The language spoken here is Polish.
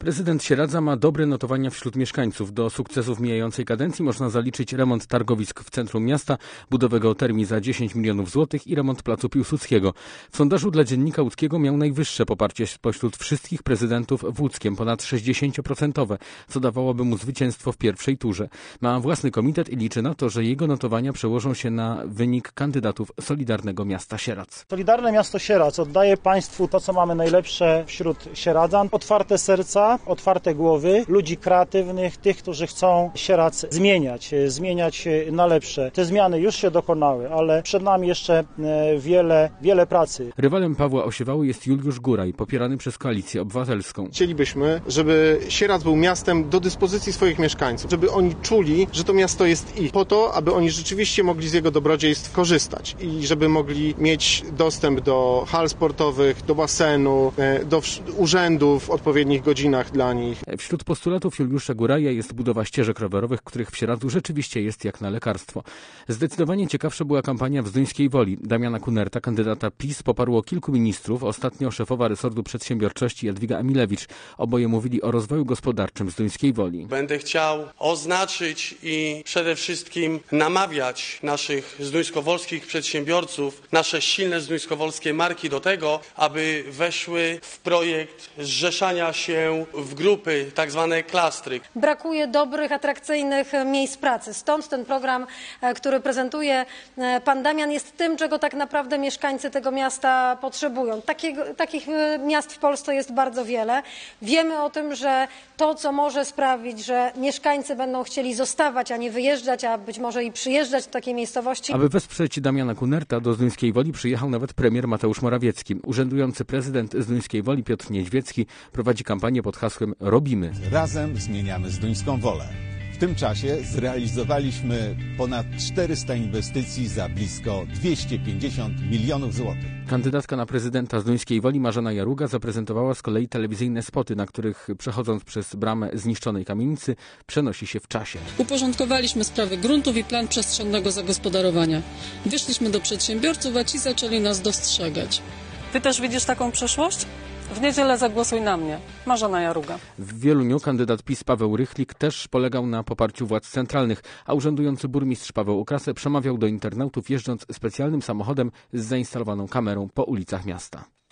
Prezydent Sieradza ma dobre notowania wśród mieszkańców. Do sukcesów mijającej kadencji można zaliczyć remont targowisk w centrum miasta, budowę geotermii za 10 milionów złotych i remont placu Piłsudskiego. W sondażu dla Dziennika Łódzkiego miał najwyższe poparcie spośród wszystkich prezydentów w Łódzkiem, ponad 60%, co dawałoby mu zwycięstwo w pierwszej turze. Ma własny komitet i liczy na to, że jego notowania przełożą się na wynik kandydatów Solidarnego Miasta Sieradz. Solidarne Miasto Sieradz oddaje państwu to, co mamy najlepsze wśród sieradzan. Otwarte serca, otwarte głowy, ludzi kreatywnych, tych, którzy chcą Sieradz zmieniać na lepsze. Te zmiany już się dokonały, ale przed nami jeszcze wiele pracy. Rywalem Pawła Osiewały jest Juliusz Góraj, popierany przez Koalicję Obywatelską. Chcielibyśmy, żeby Sieradz był miastem do dyspozycji swoich mieszkańców, żeby oni czuli, że to miasto jest ich, po to, aby oni rzeczywiście mogli z jego dobrodziejstw korzystać i żeby mogli mieć dostęp do hal sportowych, do basenu, do urzędów w odpowiednich godzinach dla nich. Wśród postulatów Juliusza Góraja jest budowa ścieżek rowerowych, których w Sieradzu rzeczywiście jest jak na lekarstwo. Zdecydowanie ciekawsza była kampania w Zduńskiej Woli. Damiana Kunerta, kandydata PiS, poparło kilku ministrów, ostatnio szefowa resortu przedsiębiorczości Jadwiga Emilewicz. Oboje mówili o rozwoju gospodarczym Zduńskiej Woli. Będę chciał oznaczyć i przede wszystkim namawiać naszych zduńskowolskich przedsiębiorców, nasze silne zduńskowolskie marki do tego, aby weszły w projekt zrzeszania się w grupy, tak zwane klastry. Brakuje dobrych, atrakcyjnych miejsc pracy. Stąd ten program, który prezentuje pan Damian, jest tym, czego tak naprawdę mieszkańcy tego miasta potrzebują. Takich miast w Polsce jest bardzo wiele. Wiemy o tym, że to, co może sprawić, że mieszkańcy będą chcieli zostawać, a nie wyjeżdżać, a być może i przyjeżdżać do takiej miejscowości. Aby wesprzeć Damiana Kunerta, do Zduńskiej Woli przyjechał nawet premier Mateusz Morawiecki. Urzędujący prezydent Zduńskiej Woli Piotr Niedźwiecki prowadzi kampanię pod hasłem Robimy. Razem zmieniamy Zduńską Wolę. W tym czasie zrealizowaliśmy ponad 400 inwestycji za blisko 250 milionów złotych. Kandydatka na prezydenta Zduńskiej Woli Marzena Jaruga zaprezentowała z kolei telewizyjne spoty, na których przechodząc przez bramę zniszczonej kamienicy przenosi się w czasie. Uporządkowaliśmy sprawy gruntów i plan przestrzennego zagospodarowania. Wyszliśmy do przedsiębiorców, a ci zaczęli nas dostrzegać. Ty też widzisz taką przyszłość? W niedzielę zagłosuj na mnie. Marzena Jaruga. W Wieluniu kandydat PiS Paweł Rychlik też polegał na poparciu władz centralnych, a urzędujący burmistrz Paweł Ukrasę przemawiał do internautów jeżdżąc specjalnym samochodem z zainstalowaną kamerą po ulicach miasta.